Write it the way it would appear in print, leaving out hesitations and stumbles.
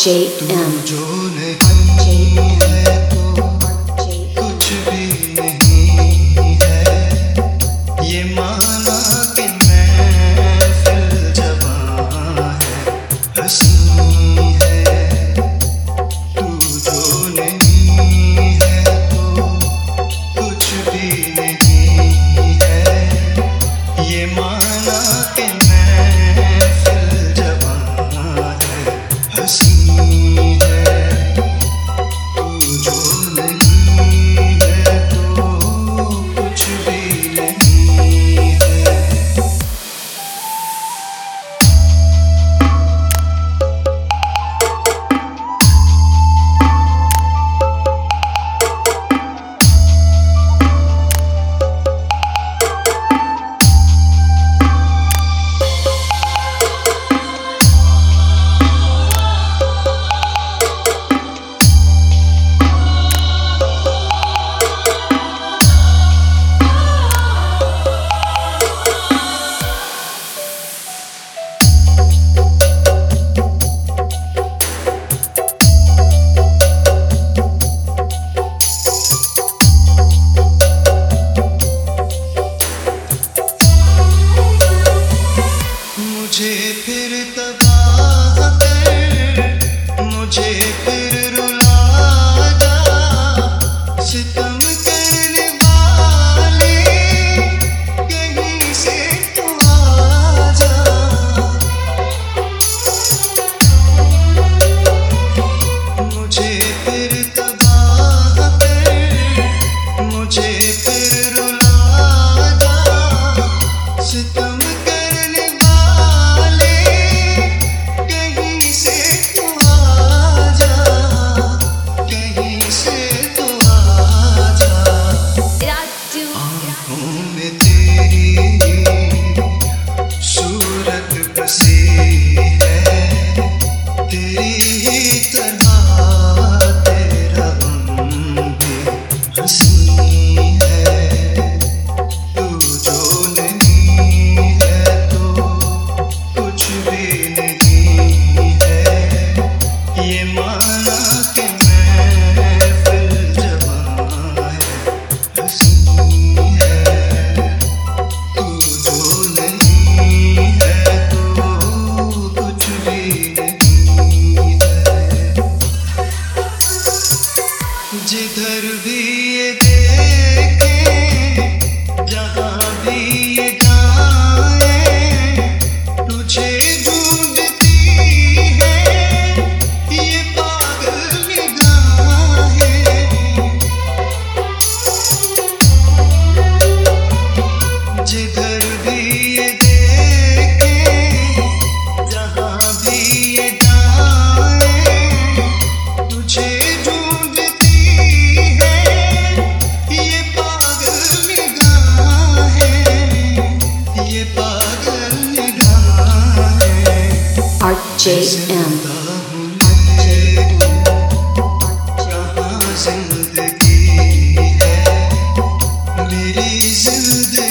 RJM जो नहीं है तो कुछ भी नहीं है, ये माना कि महफिल जवां है, हंसी है। तू जो नहीं है तो कुछ भी नहीं है, ये माना कि महफिल जवां है, हंसी है। तू जो नहीं है तो कुछ भी नहीं है। मुझे फिर तबाह कर, मुझे फिर रुला जा, सितम करने वाले कहीं से तू आ जा। मुझे फिर तबाह कर, मुझे फिर रुला जा, सितम में तेरी सूरत बसी है, तेरी ही तरह तेरा गम भी हंसी है। तू जो नहीं है तो कुछ भी नहीं है, ये माना कि महफिल जवां है, हंसी है। जिधर भी ये देखें, जहाँ भी ये जाएं, तुझे ढूंढती है ये पागल निगाहें। जिधर भी ये देखें, जहाँ भी ये जाएं, तुझे RJM कहाँ जिंदगी है, मेरी जिंदगी